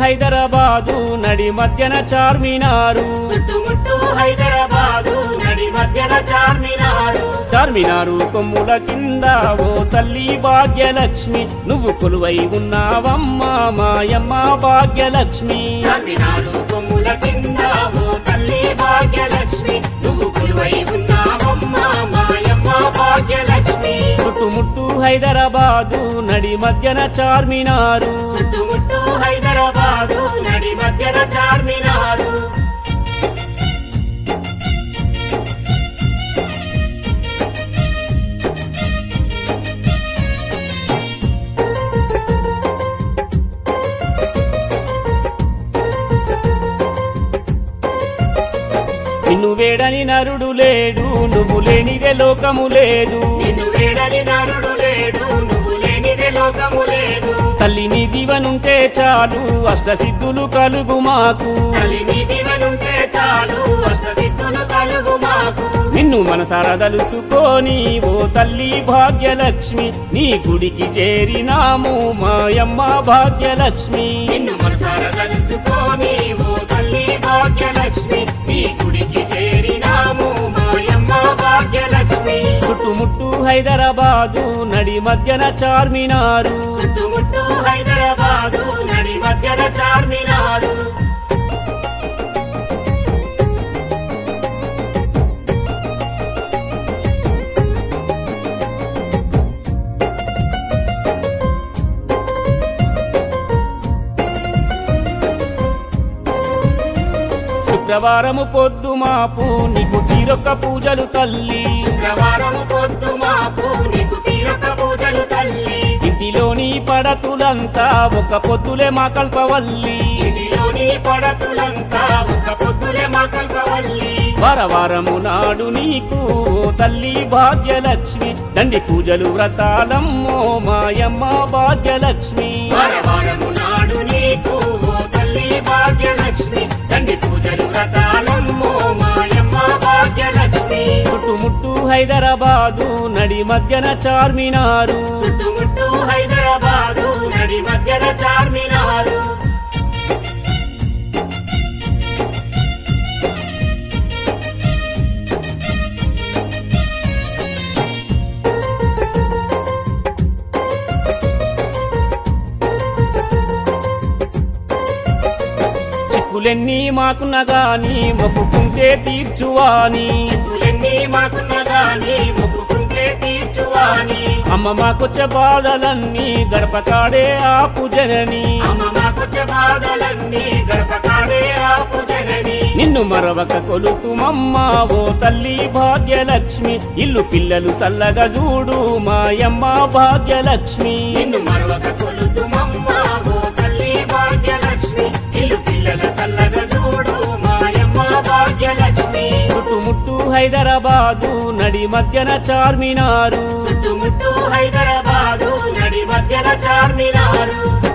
హైదరాబాదు నడి మధ్యన చార్మినారు చుట్టుముట్టు హైదరాబాదు నడి మధ్యన చార్మినారు చార్మినారు కొమ్ముల కింద ఓ తల్లి భాగ్యలక్ష్మి నువ్వు కొలువై ఉన్నావమ్మా మాయమ్మ భాగ్యలక్ష్మి చార్మినారు కొమ్ముల కింద ఓ తల్లి భాగ్యలక్ష్మి నువ్వు కొలువై ఉన్నావమ్మా మాయమ్మ భాగ్యలక్ష్మి చుట్టుముట్టు హైదరాబాదు నడి మధ్యన చార్మినారు చుట్టుముట్టు హైదరాబాదు నడి మధ్యన చార్మినారు నిన్ను వేడని నరుడు లేడు నువ్వు లేనిదే లోకము లేదు నిన్ను వేడని నరుడు లేడు నువ్వు లేనిదే లోకము లేదు తల్లి నీ దీవెనుంటే చాలు అష్టసిద్ధులు కలుగు మాకు తల్లి దీవెనుంటే చాలు అష్టసిద్ధులు కలుగు మాకు నిన్ను మనసారా తలుసుకొని ఓ తల్లి భాగ్యలక్ష్మి నీ గుడికి చేరినాము మాయమ్మ భాగ్యలక్ష్మి నిన్ను మనసారా తలుచుకొని ఓ తల్లి భాగ్యలక్ష్మి నీ గుడికి చేరినాము మాయమ్మ భాగ్యలక్ష్మి చుట్టుముట్టు హైదరాబాదు నడి మధ్యన చార్మినారు చుట్టుముట్టు హైదరాబాదు నడి మధ్యన చార్మినారు శుక్రవారము పొద్దు మాపు నీకు తీరొక్క పూజలు తల్లి శుక్రవారం పొద్దు మాపు నీకు తీరొక పూజలు తల్లి ఇంటిలోని పడతులంతా ఒక పొద్దులే మా కల్పవల్లి ఇంటిలోని పడతులంతా ఒక పొద్దులే మా కల్పవల్లి వారవారము నాడు నీకు ఓ తల్లి భాగ్యలక్ష్మి దండి పూజలు వ్రతాలమ్మో మాయమ్మ భాగ్యలక్ష్మి వారవారము నాడు నీకు ఓ తల్లి భాగ్యలక్ష్మి తండ్రి పూజలు వ్రతాలమ్మో మాయమ్మ భాగ్యలక్ష్మి చుట్టుముట్టు హైదరాబాదు నడి మధ్యన చార్మినారు చుట్టుముట్టు హైదరాబాదు నడి మధ్యన చార్మినారు చిక్కులెన్ని మాకున్న గాని మొక్కుకుంటే తీర్చువాని చిక్కులెన్ని మాకున్న గాని మొక్కుకుంటే తీర్చువాని అమ్మ మాకొచ్చే బాధలన్నీ గడప కాడే ఆపు జనని అమ్మ మాకొచ్చే బాధలన్నీ గడప కాడే ఆపు జనని నిన్ను మరవక కొలుతుమమ్మ ఓ తల్లి భాగ్యలక్ష్మి ఇల్లు పిల్లలు సల్లగా చూడు మాయమ్మ భాగ్యలక్ష్మి నిన్ను మరొక కొలుతుమమ్మ ఓ తల్లి భాగ్యలక్ష్మి ఇల్లు పిల్లల సల్లగా చూడు మాయమ్మ భాగ్యలక్ష్మి చుట్టుముట్టు హైదరాబాదు నడి మధ్యన చార్మినారు చుట్టుముట్టు హైదరాబాదు నడి మధ్యన చార్మినారు